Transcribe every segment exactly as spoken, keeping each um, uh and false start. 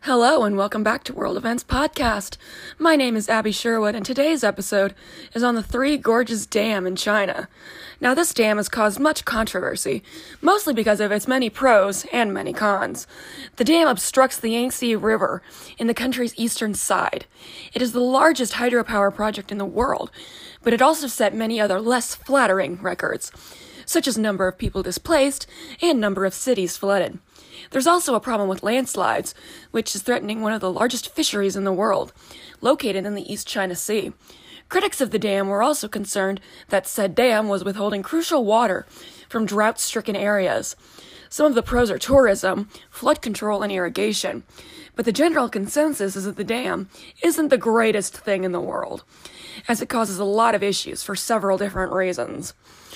Hello and welcome back to World Events Podcast. My name is Abby Sherwood and today's episode is on the Three Gorges Dam in China. Now this dam has caused much controversy, mostly because of its many pros and many cons. The dam obstructs the Yangtze River in the country's eastern side. It is the largest hydropower project in the world, but it also set many other less flattering records, such as number of people displaced and number of cities flooded. There's also a problem with landslides, which is threatening one of the largest fisheries in the world, located in the East China Sea. Critics of the dam were also concerned that said dam was withholding crucial water from drought-stricken areas. Some of the pros are tourism, flood control, and irrigation, but the general consensus is that the dam isn't the greatest thing in the world, as it causes a lot of issues for several different reasons.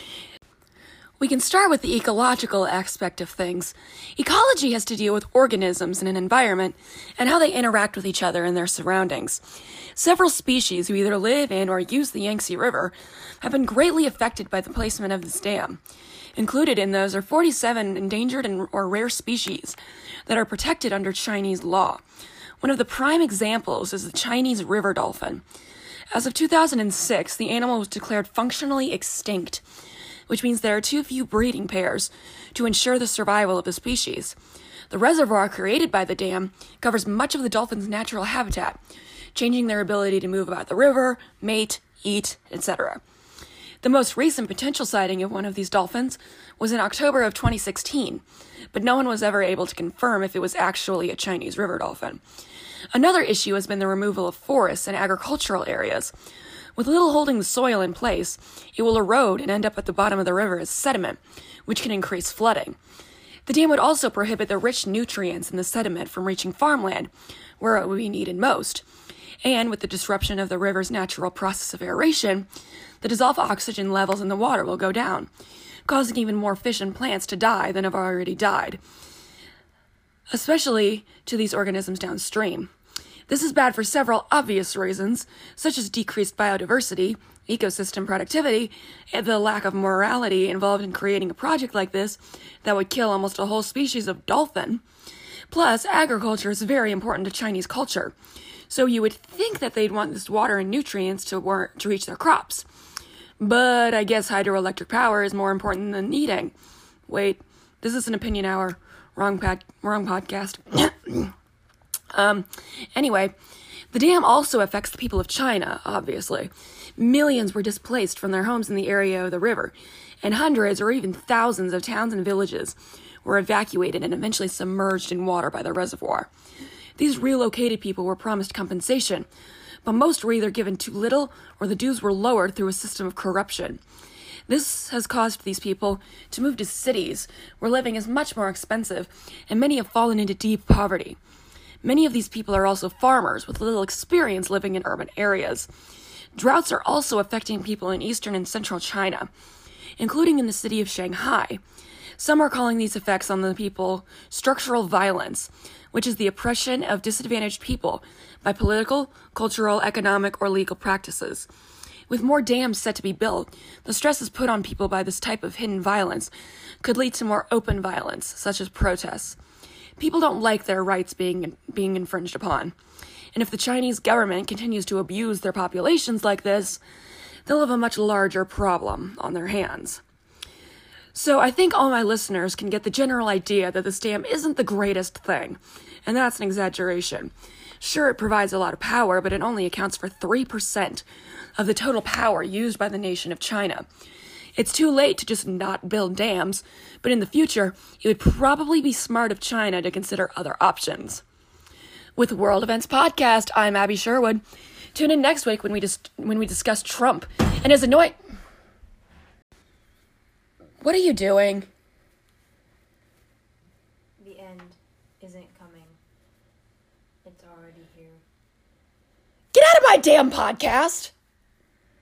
We can start with the ecological aspect of things. Ecology has to deal with organisms in an environment and how they interact with each other and their surroundings. Several species who either live in or use the Yangtze River have been greatly affected by the placement of this dam. Included in those are forty-seven endangered and or rare species that are protected under Chinese law. One of the prime examples is the Chinese river dolphin. As of two thousand six, the animal was declared functionally extinct, which means there are too few breeding pairs to ensure the survival of the species. The reservoir created by the dam covers much of the dolphin's natural habitat, changing their ability to move about the river, mate, eat, et cetera. The most recent potential sighting of one of these dolphins was in October of twenty sixteen, but no one was ever able to confirm if it was actually a Chinese river dolphin. Another issue has been the removal of forests and agricultural areas. With little holding the soil in place, it will erode and end up at the bottom of the river as sediment, which can increase flooding. The dam would also prohibit the rich nutrients in the sediment from reaching farmland, where it would be needed most. And with the disruption of the river's natural process of aeration, the dissolved oxygen levels in the water will go down, causing even more fish and plants to die than have already died, especially to these organisms downstream. This is bad for several obvious reasons, such as decreased biodiversity, ecosystem productivity, and the lack of morality involved in creating a project like this that would kill almost a whole species of dolphin. Plus, agriculture is very important to Chinese culture, so you would think that they'd want this water and nutrients to, wor- to reach their crops. But I guess hydroelectric power is more important than eating. Wait, this is an opinion hour. Wrong, pad- wrong podcast. Um, anyway, the dam also affects the people of China, obviously. Millions were displaced from their homes in the area of the river, and hundreds or even thousands of towns and villages were evacuated and eventually submerged in water by the reservoir. These relocated people were promised compensation, but most were either given too little or the dues were lowered through a system of corruption. This has caused these people to move to cities where living is much more expensive, and many have fallen into deep poverty. Many of these people are also farmers with little experience living in urban areas. Droughts are also affecting people in eastern and central China, including in the city of Shanghai. Some are calling these effects on the people structural violence, which is the oppression of disadvantaged people by political, cultural, economic, or legal practices. With more dams set to be built, the stresses put on people by this type of hidden violence could lead to more open violence, such as protests. People don't like their rights being being infringed upon. And if the Chinese government continues to abuse their populations like this, they'll have a much larger problem on their hands. So I think all my listeners can get the general idea that this dam isn't the greatest thing, and that's an exaggeration. Sure, it provides a lot of power, but it only accounts for three percent of the total power used by the nation of China. It's too late to just not build dams, but in the future, it would probably be smart of China to consider other options. With World Events Podcast, I'm Abby Sherwood. Tune in next week when we dis- when we discuss Trump and his annoying... What are you doing? The end isn't coming. It's already here. Get out of my damn podcast!